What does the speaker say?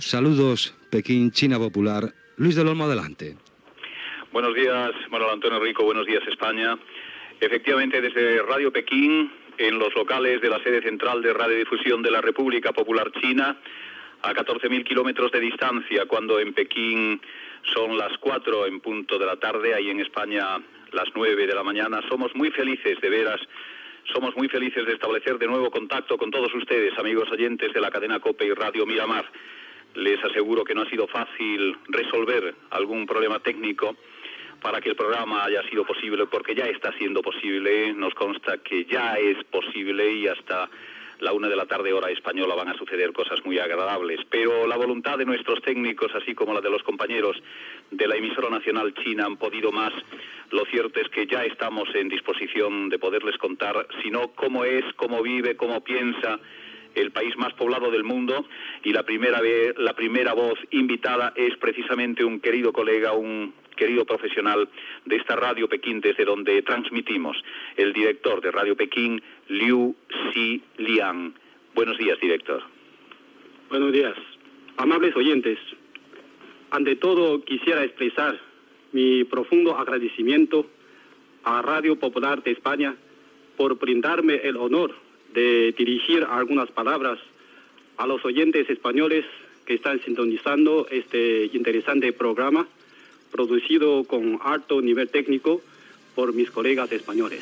Saludos, Pekín, China Popular. Luis del Olmo, adelante. Buenos días, Manuel Antonio Rico, buenos días, España. Efectivamente, desde Radio Pekín, en los locales de la sede central de radiodifusión de la República Popular China, a 14.000 kilómetros de distancia, cuando en Pekín son las 4 en punto de la tarde, ahí en España las 9 de la mañana. Somos muy felices, de veras, somos muy felices de establecer de nuevo contacto con todos ustedes, amigos oyentes de la cadena COPE y Radio Miramar. Les aseguro que no ha sido fácil resolver algún problema técnico para que el programa haya sido posible, porque ya está siendo posible. Nos consta que ya es posible y hasta la 1 de la tarde hora española van a suceder cosas muy agradables. Pero la voluntad de nuestros técnicos, así como la de los compañeros de la emisora nacional china, han podido más. Lo cierto es que ya estamos en disposición de poderles contar, si no, cómo es, cómo vive, cómo piensa el país más poblado del mundo, y la primera voz invitada es precisamente un querido colega, un querido profesional de esta Radio Pekín, desde donde transmitimos, el director de Radio Pekín, Liu Xiliang. Buenos días, director. Buenos días, amables oyentes. Ante todo, quisiera expresar mi profundo agradecimiento a Radio Popular de España por brindarme el honor de dirigir algunas palabras a los oyentes españoles que están sintonizando este interesante programa producido con alto nivel técnico por mis colegas españoles.